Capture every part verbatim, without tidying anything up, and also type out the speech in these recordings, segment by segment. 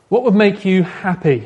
What would make you happy?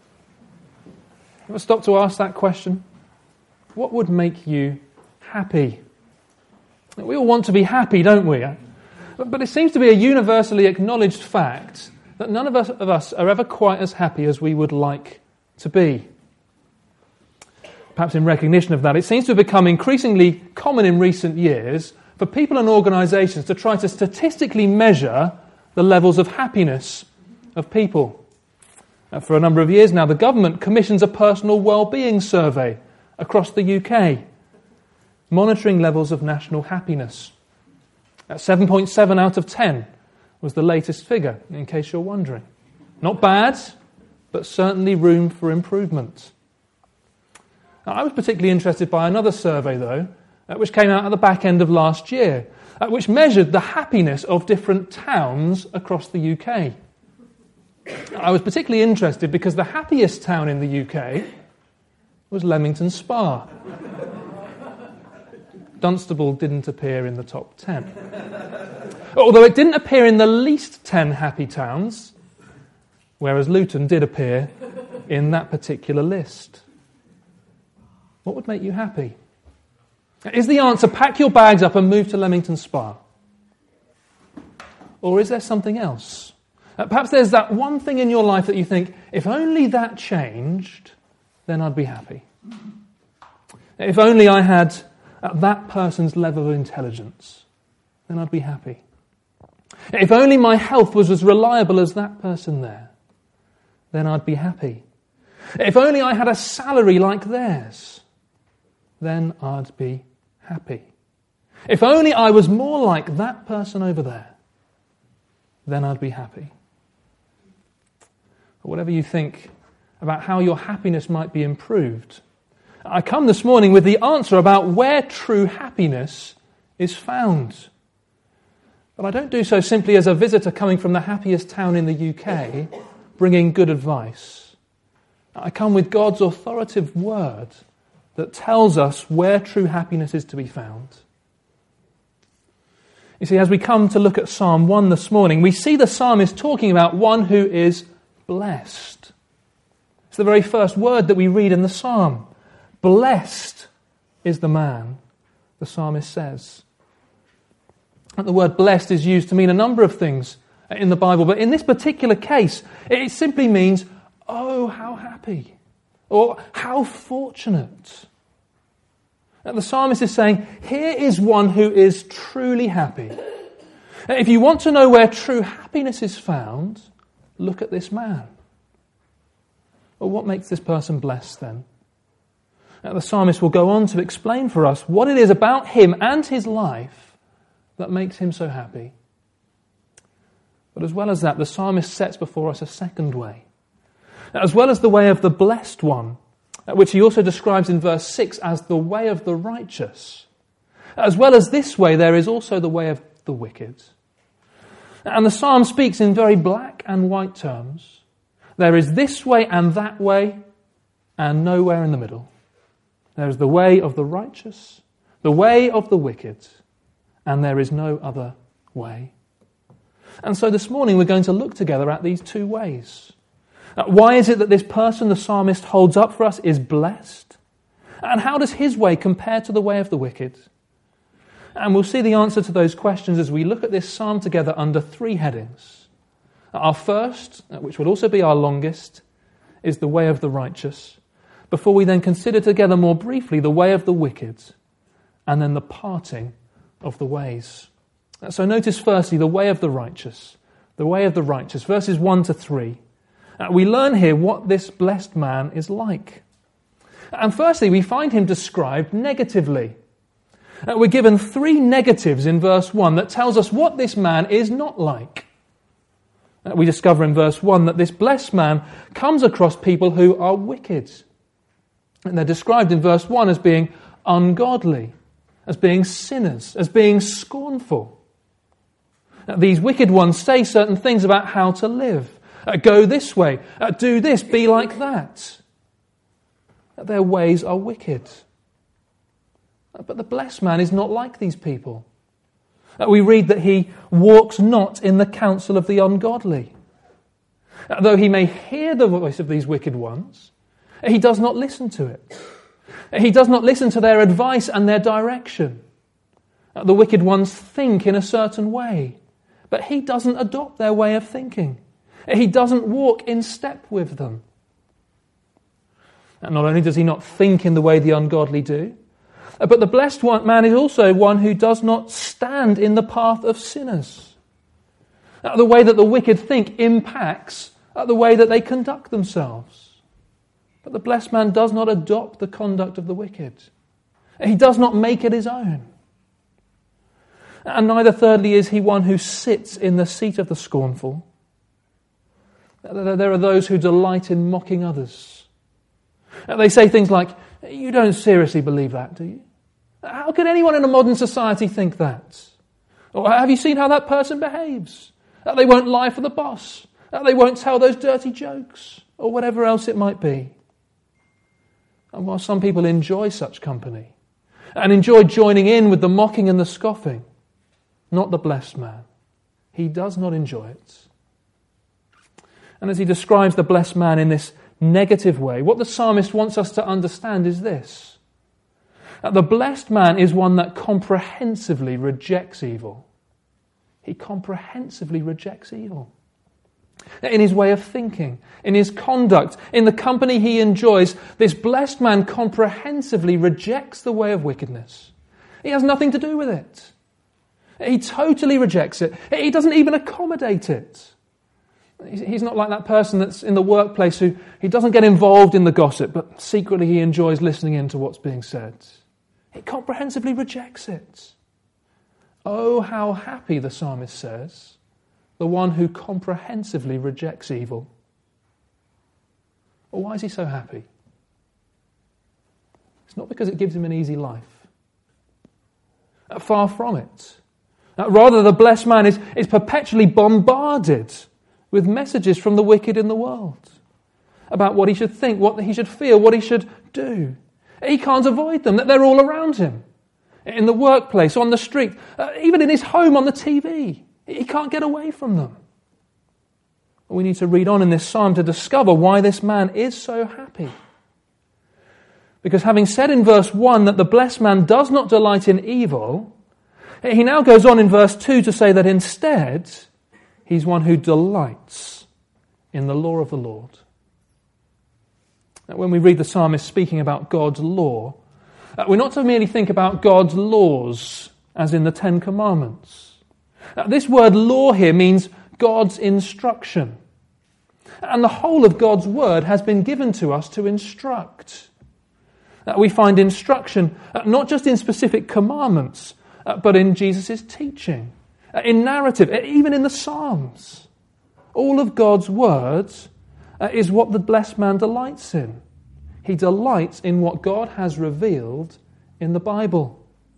Ever stop to ask that question? What would make you happy? We all want to be happy, don't we? But it seems to be a universally acknowledged fact that none of us, of us are ever quite as happy as we would like to be. Perhaps in recognition of that, it seems to have become increasingly common in recent years for people and organisations to try to statistically measure the levels of happiness of people. Uh, for a number of years now, the government commissions a personal well-being survey across the U K, monitoring levels of national happiness. At seven point seven out of ten was the latest figure, in case you're wondering. Not bad, but certainly room for improvement. Now, I was particularly interested by another survey, though, uh, which came out at the back end of last year, uh, which measured the happiness of different towns across the U K. I was particularly interested because the happiest town in the U K was Leamington Spa. Dunstable didn't appear in the top ten. Although it didn't appear in the least ten happy towns, whereas Luton did appear in that particular list. What would make you happy? Is the answer pack your bags up and move to Leamington Spa? Or is there something else? Uh, perhaps there's that one thing in your life that you think, if only that changed, then I'd be happy. If only I had uh, that person's level of intelligence, then I'd be happy. If only my health was as reliable as that person there, then I'd be happy. If only I had a salary like theirs, then I'd be happy. If only I was more like that person over there, then I'd be happy. But whatever you think about how your happiness might be improved, I come this morning with the answer about where true happiness is found. But I don't do so simply as a visitor coming from the happiest town in the U K, bringing good advice. I come with God's authoritative word that tells us where true happiness is to be found. You see, as we come to look at Psalm one this morning, we see the psalmist talking about one who is blessed. It's the very first word that we read in the psalm. Blessed is the man, the psalmist says. And the word blessed is used to mean a number of things in the Bible, but in this particular case, it simply means, oh, how happy, or how fortunate. And the psalmist is saying, here is one who is truly happy. If you want to know where true happiness is found, look at this man. Well, what makes this person blessed then? Now, the psalmist will go on to explain for us what it is about him and his life that makes him so happy. But as well as that, the psalmist sets before us a second way. As well as the way of the blessed one, which he also describes in verse six as the way of the righteous. As well as this way, there is also the way of the wicked. And the psalm speaks in very black and white terms. There is this way and that way, and nowhere in the middle. There is the way of the righteous, the way of the wicked, and there is no other way. And so this morning we're going to look together at these two ways. Why is it that this person the psalmist holds up for us is blessed? And how does his way compare to the way of the wicked? And we'll see the answer to those questions as we look at this psalm together under three headings. Our first, which will also be our longest, is the way of the righteous, before we then consider together more briefly the way of the wicked, and then the parting of the ways. So notice firstly the way of the righteous, the way of the righteous, verses one to three. Uh, we learn here what this blessed man is like. And firstly, we find him described negatively. Uh, we're given three negatives in verse one that tells us what this man is not like. Uh, we discover in verse one that this blessed man comes across people who are wicked. And they're described in verse one as being ungodly, as being sinners, as being scornful. Uh, these wicked ones say certain things about how to live. Uh, go this way, uh, do this, be like that. Uh, their ways are wicked. Uh, but the blessed man is not like these people. Uh, we read that he walks not in the counsel of the ungodly. Though he may hear the voice of these wicked ones, he does not listen to it. He does not listen to their advice and their direction. The wicked ones think in a certain way, but he doesn't adopt their way of thinking. He doesn't walk in step with them. And not only does he not think in the way the ungodly do, but the blessed man is also one who does not stand in the path of sinners. The way that the wicked think impacts the way that they conduct themselves. But the blessed man does not adopt the conduct of the wicked. He does not make it his own. And neither, thirdly, is he one who sits in the seat of the scornful. There are those who delight in mocking others. They say things like, "You don't seriously believe that, do you? How could anyone in a modern society think that? Or have you seen how that person behaves? They won't lie for the boss. They won't tell those dirty jokes," or whatever else it might be. And while some people enjoy such company and enjoy joining in with the mocking and the scoffing, not the blessed man. He does not enjoy it. And as he describes the blessed man in this negative way, what the psalmist wants us to understand is this: that the blessed man is one that comprehensively rejects evil. He comprehensively rejects evil. In his way of thinking, in his conduct, in the company he enjoys, this blessed man comprehensively rejects the way of wickedness. He has nothing to do with it. He totally rejects it. He doesn't even accommodate it. He's not like that person that's in the workplace who he doesn't get involved in the gossip, but secretly he enjoys listening in to what's being said. He comprehensively rejects it. Oh, how happy, the psalmist says, the one who comprehensively rejects evil. Well, why is he so happy? It's not because it gives him an easy life. Far from it. Rather, the blessed man is, is perpetually bombarded with messages from the wicked in the world about what he should think, what he should feel, what he should do. He can't avoid them, that they're all around him. In the workplace, on the street, uh, even in his home, on the T V. He can't get away from them. We need to read on in this psalm to discover why this man is so happy. Because having said in verse one that the blessed man does not delight in evil, he now goes on in verse two to say that instead, he's one who delights in the law of the Lord. Now, when we read the psalmist speaking about God's law, we're not to merely think about God's laws, as in the Ten Commandments. Now, this word law here means God's instruction. And the whole of God's word has been given to us to instruct. Now, we find instruction uh, not just in specific commandments, uh, but in Jesus' teaching, uh, in narrative, uh, even in the Psalms. All of God's words uh, is what the blessed man delights in. He delights in what God has revealed in the Bible.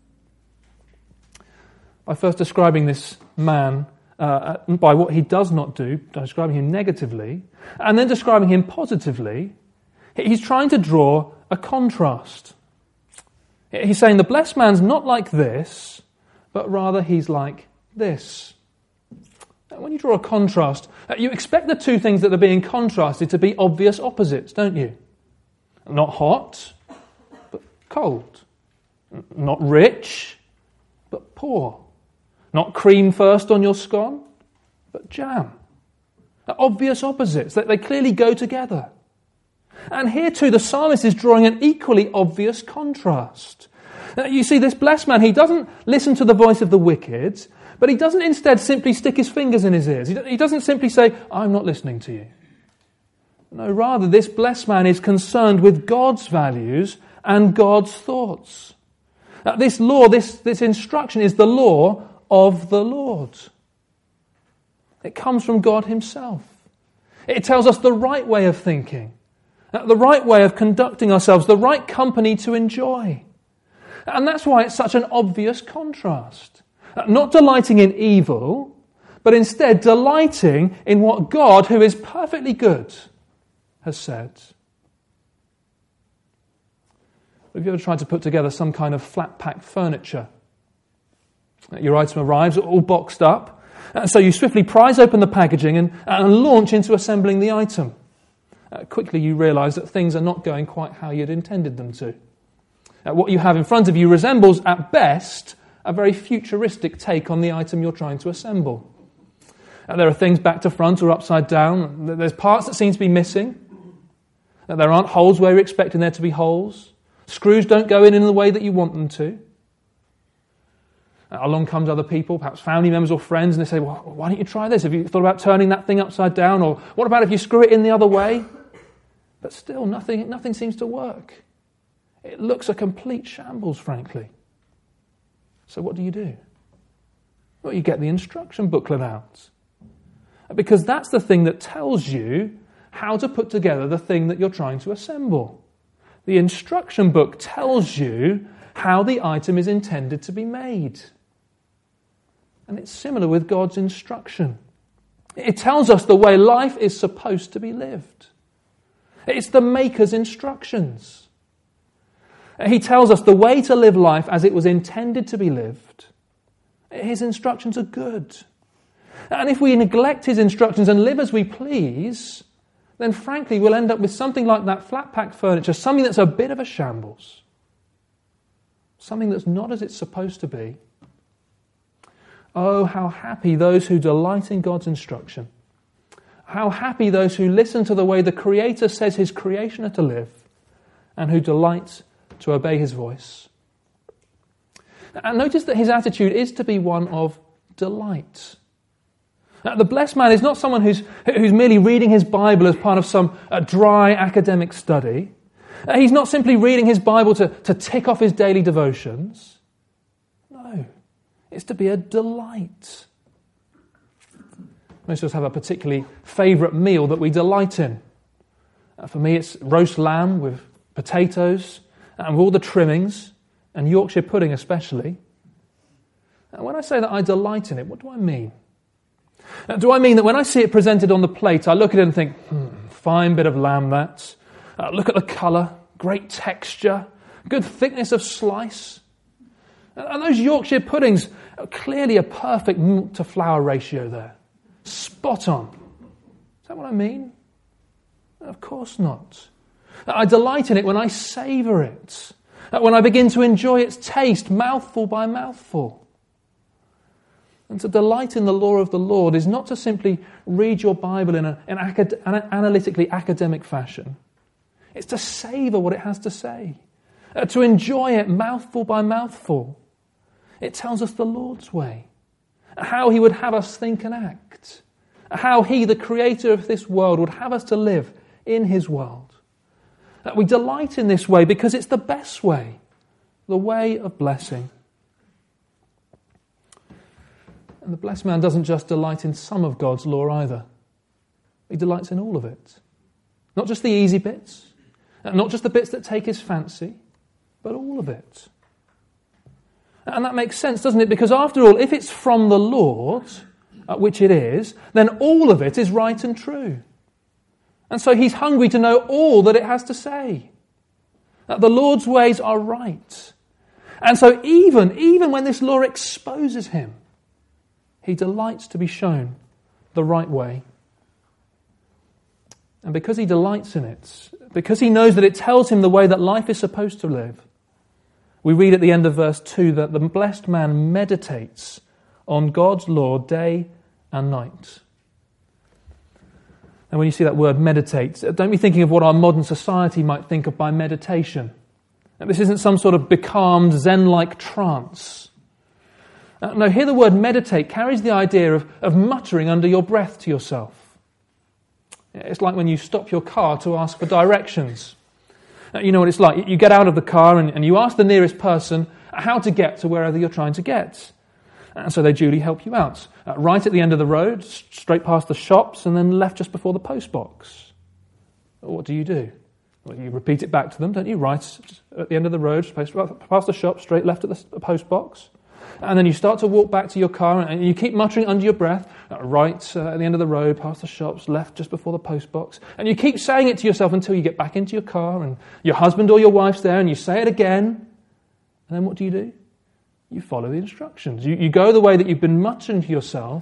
By first describing this man uh, by what he does not do, describing him negatively, and then describing him positively, he's trying to draw a contrast. He's saying the blessed man's not like this, but rather he's like this. When you draw a contrast, you expect the two things that are being contrasted to be obvious opposites, don't you? Not hot, but cold. Not rich, but poor. Not cream first on your scone, but jam. Obvious opposites, that they clearly go together. And here too, the psalmist is drawing an equally obvious contrast. Now, you see, this blessed man, he doesn't listen to the voice of the wicked, but he doesn't instead simply stick his fingers in his ears. He doesn't simply say, "I'm not listening to you." No, rather, this blessed man is concerned with God's values and God's thoughts. Now, this law, this, this instruction is the law of the Lord. It comes from God himself. It tells us the right way of thinking, the right way of conducting ourselves, the right company to enjoy. And that's why it's such an obvious contrast. Not delighting in evil, but instead delighting in what God, who is perfectly good, has said. Have you ever tried to put together some kind of flat-packed furniture? Your item arrives all boxed up, And so you swiftly prise open the packaging and, and launch into assembling the item. Uh, quickly you realise that things are not going quite how you'd intended them to. Uh, what you have in front of you resembles, at best, a very futuristic take on the item you're trying to assemble. Uh, there are things back to front or upside down. There's parts that seem to be missing. Uh, there aren't holes where you're expecting there to be holes. Screws don't go in in the way that you want them to. Uh, along comes other people, perhaps family members or friends, and they say, well, why don't you try this? Have you thought about turning that thing upside down? Or what about if you screw it in the other way? But still, nothing, nothing seems to work. It looks a complete shambles, frankly. So what do you do? Well, you get the instruction booklet out. Because that's the thing that tells you how to put together the thing that you're trying to assemble. The instruction book tells you how the item is intended to be made. And it's similar with God's instruction. It tells us the way life is supposed to be lived. It's the Maker's instructions. He tells us the way to live life as it was intended to be lived. His instructions are good. And if we neglect his instructions and live as we please, then frankly we'll end up with something like that flat-pack furniture, something that's a bit of a shambles. Something that's not as it's supposed to be. Oh, how happy those who delight in God's instruction. How happy those who listen to the way the Creator says his creation are to live and who delight to obey his voice. And notice that his attitude is to be one of delight. Now, the blessed man is not someone who's, who's merely reading his Bible as part of some uh, dry academic study. Uh, he's not simply reading his Bible to, to tick off his daily devotions. No, it's to be a delight. Most of us have a particularly favourite meal that we delight in. Uh, for me, it's roast lamb with potatoes and with all the trimmings, and Yorkshire pudding especially. And when I say that I delight in it, what do I mean? Now, do I mean that when I see it presented on the plate, I look at it and think, hmm, fine bit of lamb that. Uh, look at the colour, great texture, good thickness of slice. And, and those Yorkshire puddings are clearly a perfect milk to flour ratio there. Spot on. Is that what I mean? Of course not. I delight in it when I savour it, when I begin to enjoy its taste, mouthful by mouthful. And to delight in the law of the Lord is not to simply read your Bible in, a, in acad, an analytically academic fashion. It's to savour what it has to say, uh, to enjoy it mouthful by mouthful. It tells us the Lord's way, how he would have us think and act, how he, the creator of this world, would have us to live in his world. That we delight in this way because it's the best way, the way of blessing. And the blessed man doesn't just delight in some of God's law either. He delights in all of it. Not just the easy bits, not just the bits that take his fancy, but all of it. And that makes sense, doesn't it? Because after all, if it's from the Lord, which it is, then all of it is right and true. And so he's hungry to know all that it has to say. That the Lord's ways are right. And so even, even when this law exposes him, he delights to be shown the right way. And because he delights in it, because he knows that it tells him the way that life is supposed to live, we read at the end of verse two that the blessed man meditates on God's law day and night. And when you see that word meditate, don't be thinking of what our modern society might think of by meditation. And this isn't some sort of becalmed Zen-like trance. Uh, no, here the word meditate carries the idea of, of muttering under your breath to yourself. It's like when you stop your car to ask for directions. Uh, you know what it's like. You get out of the car and, and you ask the nearest person how to get to wherever you're trying to get. And so they duly help you out. Uh, right at the end of the road, straight past the shops, and then left just before the post box. What do you do? Well, you repeat it back to them, don't you? Right at the end of the road, past the shop, straight left at the post box. And then you start to walk back to your car, and you keep muttering under your breath, uh, right uh, at the end of the road, past the shops, left just before the post box. And you keep saying it to yourself until you get back into your car, and your husband or your wife's there, and you say it again. And then what do you do? You follow the instructions. You, you go the way that you've been muttering to yourself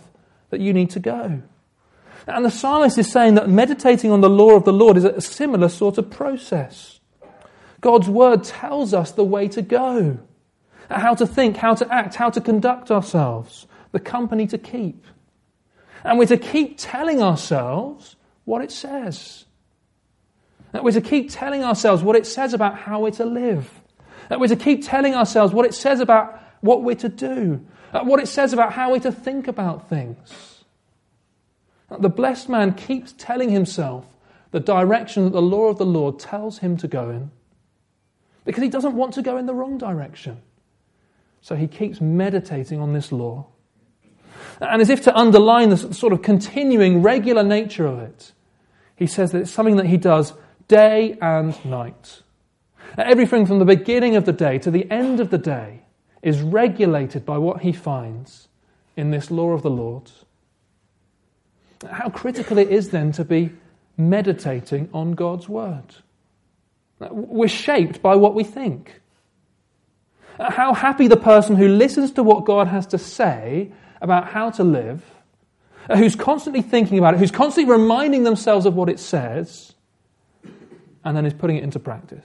that you need to go. And the psalmist is saying that meditating on the law of the Lord is a similar sort of process. God's word tells us the way to go, how to think, how to act, how to conduct ourselves, the company to keep. And we're to keep telling ourselves what it says. That we're to keep telling ourselves what it says about how we're to live. That we're to keep telling ourselves what it says about what we're to do. What it says about how we're to think about things. The blessed man keeps telling himself the direction that the law of the Lord tells him to go in, because he doesn't want to go in the wrong direction. So he keeps meditating on this law. And as if to underline the sort of continuing, regular nature of it, he says that it's something that he does day and night. Everything from the beginning of the day to the end of the day is regulated by what he finds in this law of the Lord. How critical it is then to be meditating on God's word. We're shaped by what we think. How happy the person who listens to what God has to say about how to live, who's constantly thinking about it, who's constantly reminding themselves of what it says, and then is putting it into practice.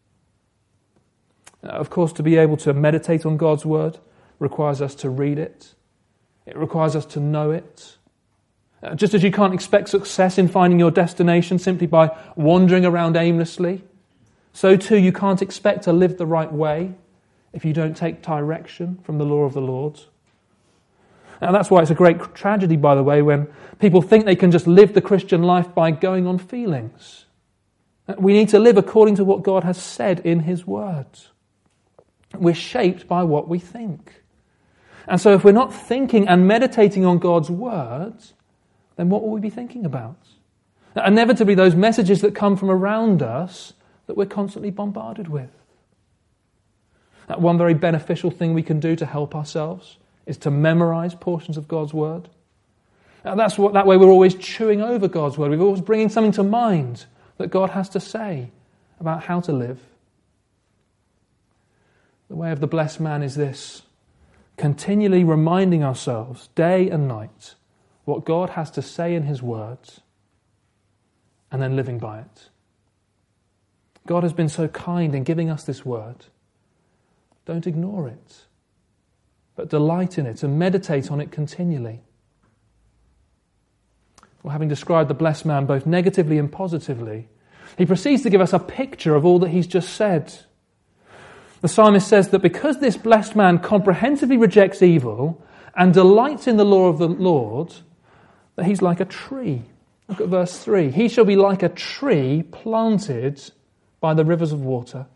Of course, to be able to meditate on God's word requires us to read it. It requires us to know it. Uh, just as you can't expect success in finding your destination simply by wandering around aimlessly, so too you can't expect to live the right way if you don't take direction from the law of the Lord. And that's why it's a great tragedy, by the way, when people think they can just live the Christian life by going on feelings. We need to live according to what God has said in his word. We're shaped by what we think. And so if we're not thinking and meditating on God's words, then what will we be thinking about? Inevitably, those messages that come from around us that we're constantly bombarded with. One very beneficial thing we can do to help ourselves is to memorize portions of God's word. And that's what, that way we're always chewing over God's word. We're always bringing something to mind that God has to say about how to live. The way of the blessed man is this: continually reminding ourselves day and night what God has to say in his words, and then living by it. God has been so kind in giving us this word. Don't ignore it, but delight in it and meditate on it continually. Well, having described the blessed man both negatively and positively, he proceeds to give us a picture of all that he's just said. The psalmist says that because this blessed man comprehensively rejects evil and delights in the law of the Lord, that he's like a tree. Look at verse three. He shall be like a tree planted by the rivers of water.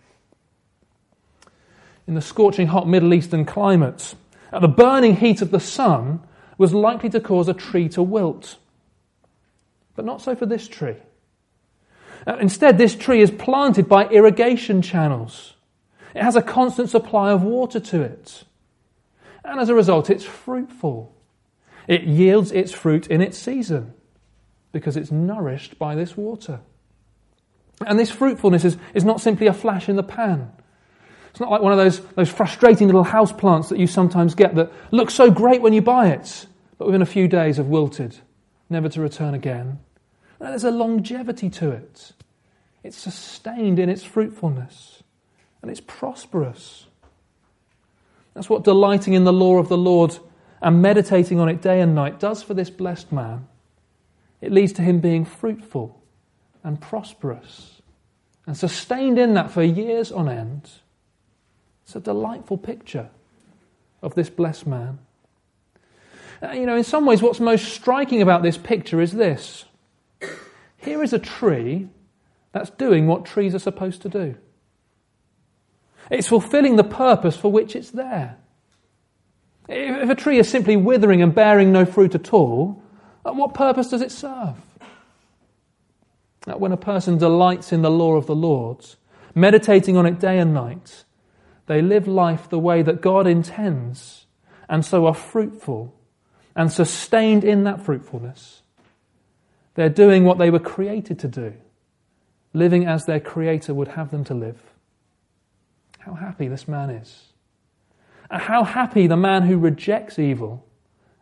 In the scorching hot Middle Eastern climate, the burning heat of the sun was likely to cause a tree to wilt. But not so for this tree. Uh, instead, this tree is planted by irrigation channels. It has a constant supply of water to it. And as a result, it's fruitful. It yields its fruit in its season because it's nourished by this water. And this fruitfulness is, is not simply a flash in the pan. It's not like one of those, those frustrating little house plants that you sometimes get that look so great when you buy it, but within a few days have wilted, never to return again. No, there's a longevity to it. It's sustained in its fruitfulness. And it's prosperous. That's what delighting in the law of the Lord and meditating on it day and night does for this blessed man. It leads to him being fruitful and prosperous and sustained in that for years on end. It's a delightful picture of this blessed man. Uh, you know, in some ways, what's most striking about this picture is this. Here is a tree that's doing what trees are supposed to do. It's fulfilling the purpose for which it's there. If a tree is simply withering and bearing no fruit at all, what purpose does it serve? When a person delights in the law of the Lord, meditating on it day and night, they live life the way that God intends, and so are fruitful and sustained in that fruitfulness. They're doing what they were created to do, living as their Creator would have them to live. How happy this man is. How happy the man who rejects evil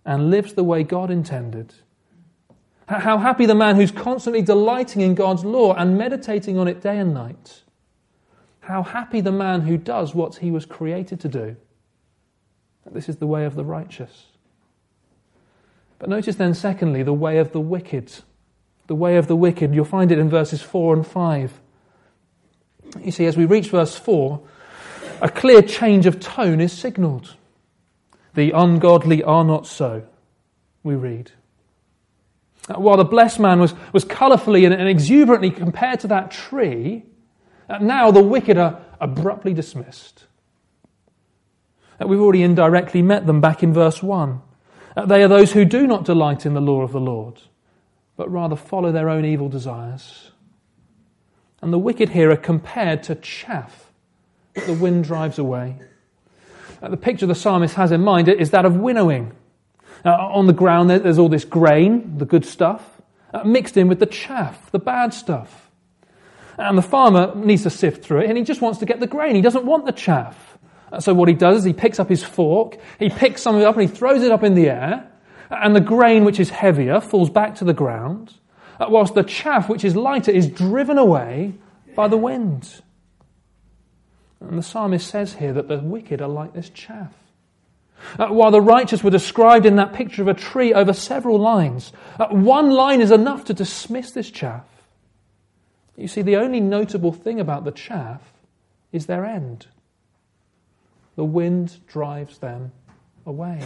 and lives the way God intended. How happy the man who's constantly delighting in God's law and meditating on it day and night. How happy the man who does what he was created to do. This is the way of the righteous. But notice then, secondly, the way of the wicked. The way of the wicked. You'll find it in verses four and five. You see, as we reach verse four, a clear change of tone is signalled. The ungodly are not so, we read. While the blessed man was, was colourfully and, and exuberantly compared to that tree, now the wicked are abruptly dismissed. We've already indirectly met them back in verse one. They are those who do not delight in the law of the Lord, but rather follow their own evil desires. And the wicked here are compared to chaff that the wind drives away. The picture the psalmist has in mind is that of winnowing. Uh, on the ground there's all this grain, the good stuff, uh, mixed in with the chaff, the bad stuff. And the farmer needs to sift through it, and he just wants to get the grain. He doesn't want the chaff. Uh, so what he does is he picks up his fork, he picks some of it up and he throws it up in the air, and the grain, which is heavier, falls back to the ground, uh, whilst the chaff, which is lighter, is driven away by the wind. And the psalmist says here that the wicked are like this chaff. Uh, while the righteous were described in that picture of a tree over several lines, uh, one line is enough to dismiss this chaff. You see, the only notable thing about the chaff is their end. The wind drives them away.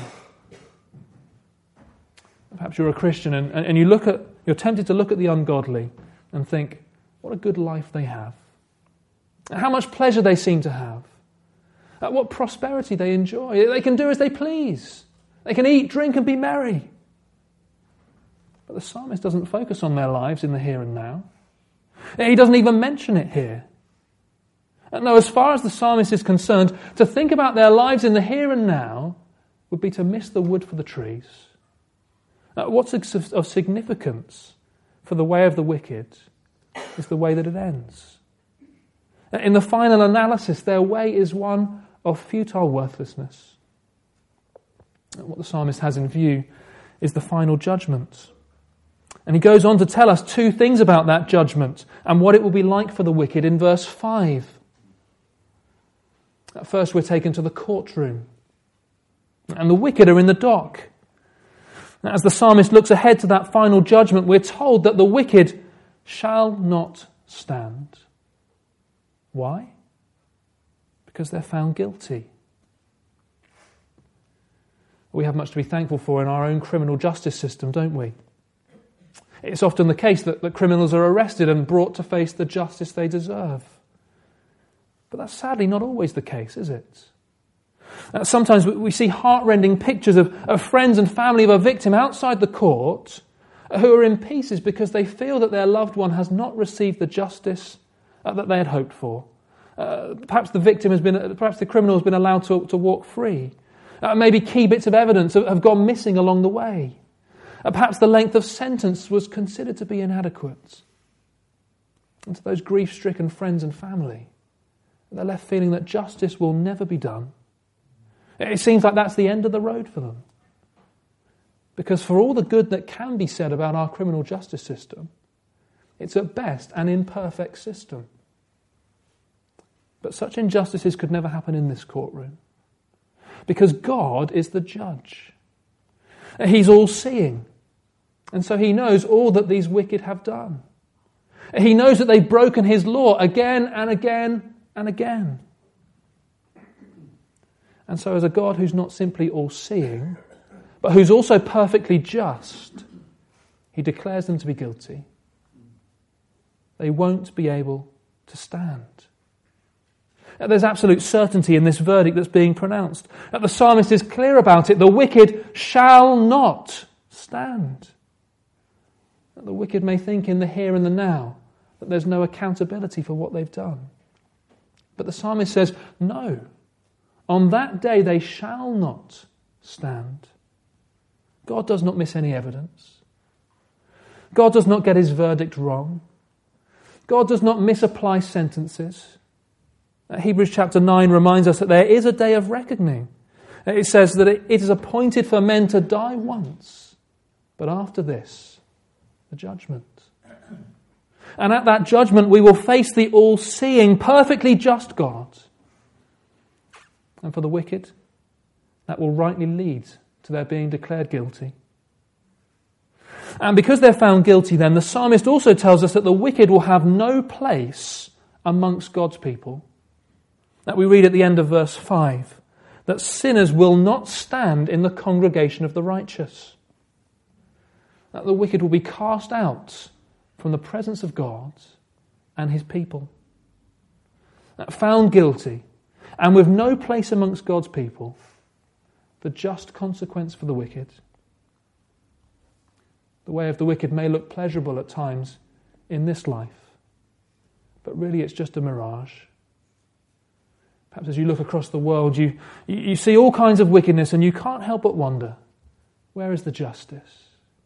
Perhaps you're a Christian and, and you look at, you're tempted to look at the ungodly and think, what a good life they have. How much pleasure they seem to have. What prosperity they enjoy. They can do as they please. They can eat, drink and be merry. But the psalmist doesn't focus on their lives in the here and now. He doesn't even mention it here. And no, as far as the psalmist is concerned, to think about their lives in the here and now would be to miss the wood for the trees. What's of significance for the way of the wicked is the way that it ends. In the final analysis, their way is one of futile worthlessness. What the psalmist has in view is the final judgment. And he goes on to tell us two things about that judgment and what it will be like for the wicked in verse five. At first we're taken to the courtroom, and the wicked are in the dock. As the psalmist looks ahead to that final judgment, we're told that the wicked shall not stand. Why? Because they're found guilty. We have much to be thankful for in our own criminal justice system, don't we? It's often the case that, that criminals are arrested and brought to face the justice they deserve. But that's sadly not always the case, is it? Uh, sometimes we see heart-rending pictures of, of friends and family of a victim outside the court who are in pieces because they feel that their loved one has not received the justice uh, that they had hoped for. Uh, perhaps the victim has been, perhaps the criminal has been allowed to, to walk free. Uh, maybe key bits of evidence have, have gone missing along the way. Uh, perhaps the length of sentence was considered to be inadequate. And to those grief-stricken friends and family, they're left feeling that justice will never be done. It seems like that's the end of the road for them. Because for all the good that can be said about our criminal justice system, it's at best an imperfect system. But such injustices could never happen in this courtroom. Because God is the judge. He's all-seeing. And so he knows all that these wicked have done. He knows that they've broken his law again and again and again. And so as a God who's not simply all-seeing, but who's also perfectly just, he declares them to be guilty. They won't be able to stand. There's absolute certainty in this verdict that's being pronounced. The psalmist is clear about it. The wicked shall not stand. The wicked may think in the here and the now that there's no accountability for what they've done. But the psalmist says, no, on that day they shall not stand. God does not miss any evidence. God does not get his verdict wrong. God does not misapply sentences. Hebrews chapter nine reminds us that there is a day of reckoning. It says that it is appointed for men to die once, but after this, the judgment. And at that judgment we will face the all-seeing, perfectly just God. And for the wicked, that will rightly lead to their being declared guilty. And because they're found guilty then, the psalmist also tells us that the wicked will have no place amongst God's people. That we read at the end of verse five, that sinners will not stand in the congregation of the righteous. That the wicked will be cast out from the presence of God and his people. That found guilty and with no place amongst God's people, the just consequence for the wicked. The way of the wicked may look pleasurable at times in this life, but really it's just a mirage. Perhaps as you look across the world, you, you see all kinds of wickedness and you can't help but wonder, where is the justice?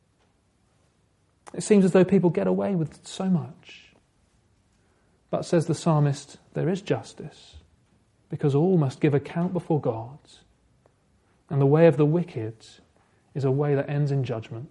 It seems as though people get away with so much. But says the psalmist, there is justice, because all must give account before God. And the way of the wicked is a way that ends in judgment.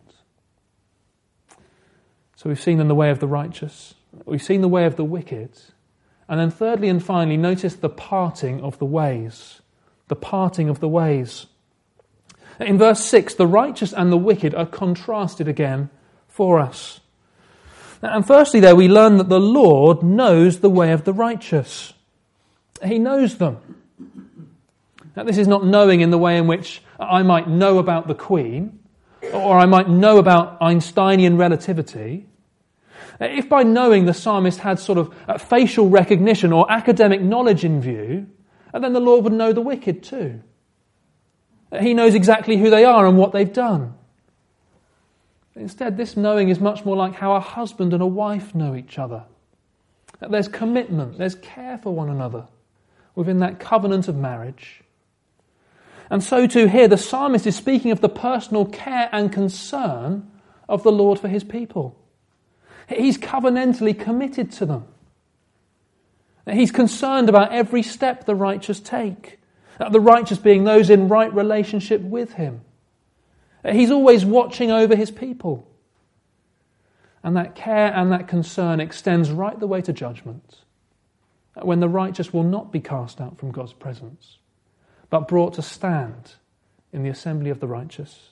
So we've seen then the way of the righteous, we've seen the way of the wicked, and then thirdly and finally, notice the parting of the ways. The parting of the ways. In verse six, the righteous and the wicked are contrasted again for us. And firstly there we learn that the Lord knows the way of the righteous. He knows them. Now this is not knowing in the way in which I might know about the Queen, or I might know about Einsteinian relativity. If by knowing the psalmist had sort of facial recognition or academic knowledge in view, then the Lord would know the wicked too. He knows exactly who they are and what they've done. Instead, this knowing is much more like how a husband and a wife know each other. There's commitment, there's care for one another within that covenant of marriage. And so too here, the psalmist is speaking of the personal care and concern of the Lord for his people. He's covenantally committed to them. He's concerned about every step the righteous take. The righteous being those in right relationship with him. He's always watching over his people. And that care and that concern extends right the way to judgment, when the righteous will not be cast out from God's presence, but brought to stand in the assembly of the righteous.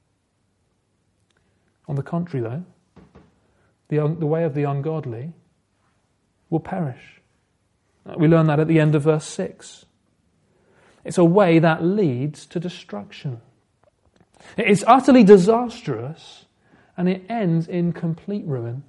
On the contrary, though, the, the way of the ungodly will perish. We learn that at the end of verse six. It's a way that leads to destruction. It's utterly disastrous, and it ends in complete ruin.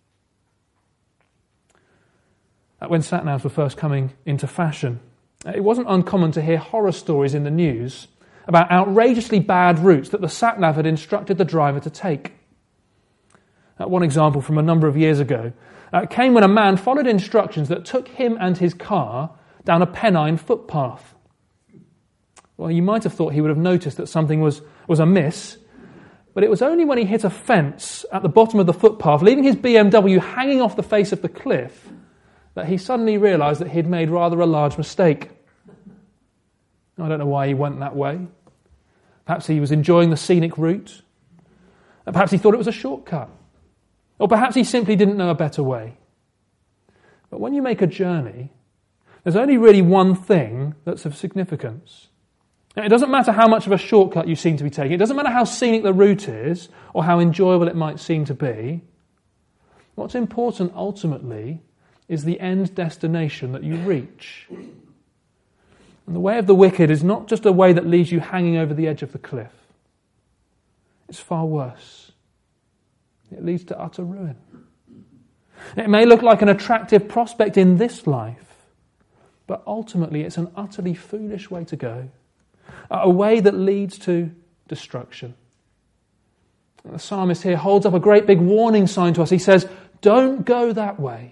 When sat-navs were first coming into fashion, it wasn't uncommon to hear horror stories in the news about outrageously bad routes that the sat-nav had instructed the driver to take. Uh, one example from a number of years ago uh, came when a man followed instructions that took him and his car down a Pennine footpath. Well, you might have thought he would have noticed that something was, was amiss, but it was only when he hit a fence at the bottom of the footpath, leaving his B M W hanging off the face of the cliff, that he suddenly realised that he'd made rather a large mistake. I don't know why he went that way. Perhaps he was enjoying the scenic route. Perhaps he thought it was a shortcut. Or perhaps he simply didn't know a better way. But when you make a journey, there's only really one thing that's of significance. Now, it doesn't matter how much of a shortcut you seem to be taking. It doesn't matter how scenic the route is or how enjoyable it might seem to be. What's important ultimately is the end destination that you reach. And the way of the wicked is not just a way that leaves you hanging over the edge of the cliff. It's far worse. It leads to utter ruin. It may look like an attractive prospect in this life, but ultimately it's an utterly foolish way to go. A way that leads to destruction. And the psalmist here holds up a great big warning sign to us. He says, don't go that way.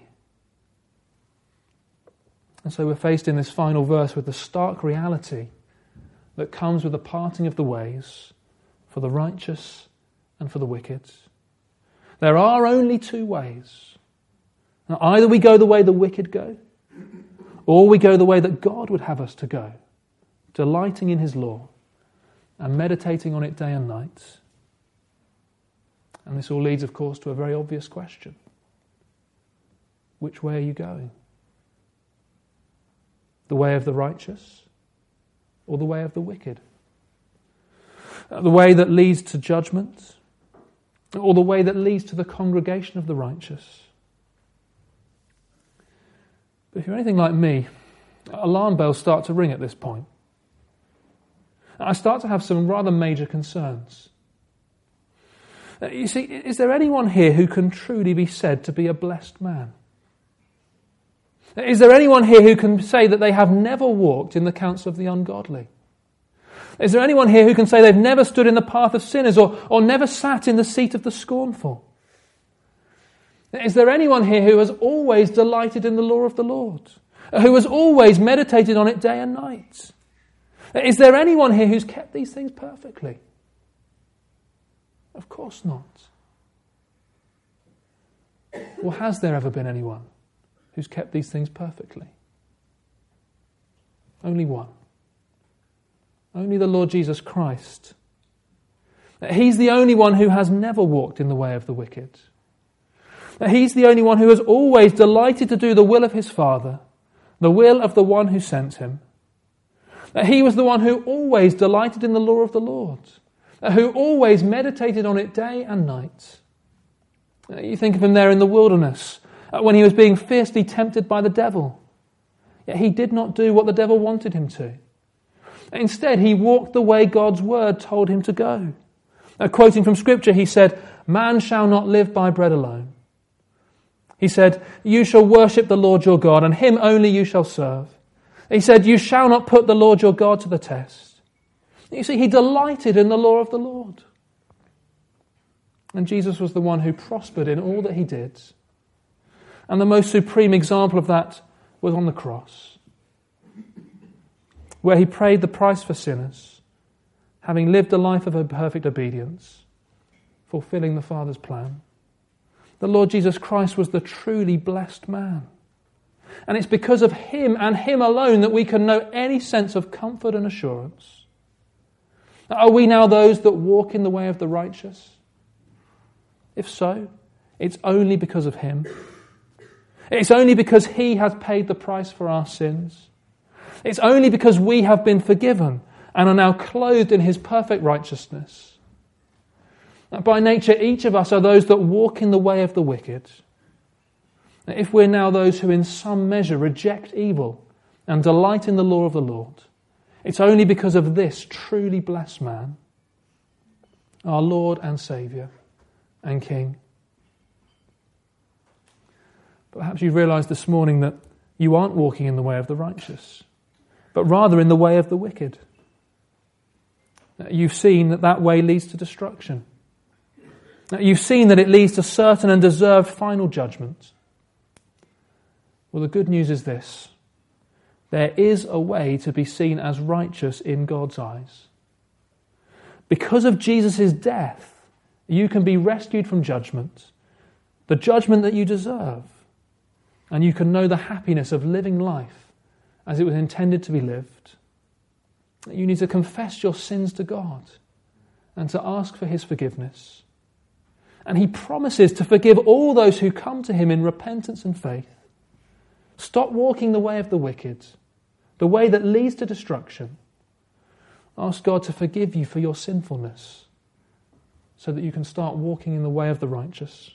And so we're faced in this final verse with the stark reality that comes with the parting of the ways for the righteous and for the wicked. There are only two ways. Now, either we go the way the wicked go, or we go the way that God would have us to go, delighting in his law and meditating on it day and night. And this all leads, of course, to a very obvious question. Which way are you going? The way of the righteous or the way of the wicked? The way that leads to judgment or the way that leads to the congregation of the righteous? But if you're anything like me, alarm bells start to ring at this point. I start to have some rather major concerns. You see, is there anyone here who can truly be said to be a blessed man? Is there anyone here who can say that they have never walked in the counsel of the ungodly? Is there anyone here who can say they've never stood in the path of sinners or, or never sat in the seat of the scornful? Is there anyone here who has always delighted in the law of the Lord? Who has always meditated on it day and night? Is there anyone here who's kept these things perfectly? Of course not. Or has there ever been anyone who's kept these things perfectly? Only one. Only the Lord Jesus Christ. He's the only one who has never walked in the way of the wicked. He's the only one who has always delighted to do the will of his Father, the will of the one who sent him. He was the one who always delighted in the law of the Lord, who always meditated on it day and night. You think of him there in the wilderness, when he was being fiercely tempted by the devil. Yet he did not do what the devil wanted him to. Instead, he walked the way God's word told him to go. Now, quoting from Scripture, he said, "Man shall not live by bread alone." He said, "You shall worship the Lord your God, and him only you shall serve." He said, "You shall not put the Lord your God to the test." You see, he delighted in the law of the Lord. And Jesus was the one who prospered in all that he did. And the most supreme example of that was on the cross, where he paid the price for sinners, having lived a life of perfect obedience, fulfilling the Father's plan. The Lord Jesus Christ was the truly blessed man. And it's because of him and him alone that we can know any sense of comfort and assurance. Are we now those that walk in the way of the righteous? If so, it's only because of him. It's only because he has paid the price for our sins. It's only because we have been forgiven and are now clothed in his perfect righteousness. By nature, each of us are those that walk in the way of the wicked. If we're now those who in some measure reject evil and delight in the law of the Lord, it's only because of this truly blessed man, our Lord and Saviour and King. But perhaps you've realised this morning that you aren't walking in the way of the righteous, but rather in the way of the wicked. You've seen that that way leads to destruction. You've seen that it leads to certain and deserved final judgment. Well, the good news is this. There is a way to be seen as righteous in God's eyes. Because of Jesus' death, you can be rescued from judgment, the judgment that you deserve, and you can know the happiness of living life as it was intended to be lived. You need to confess your sins to God and to ask for his forgiveness. And he promises to forgive all those who come to him in repentance and faith. Stop walking the way of the wicked, the way that leads to destruction. Ask God to forgive you for your sinfulness so that you can start walking in the way of the righteous.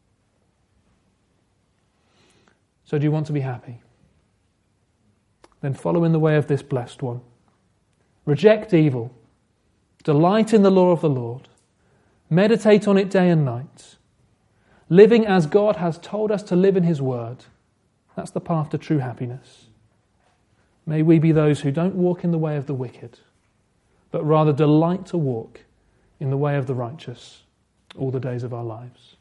So do you want to be happy? Then follow in the way of this blessed one. Reject evil. Delight in the law of the Lord. Meditate on it day and night. Living as God has told us to live in his word. That's the path to true happiness. May we be those who don't walk in the way of the wicked, but rather delight to walk in the way of the righteous all the days of our lives.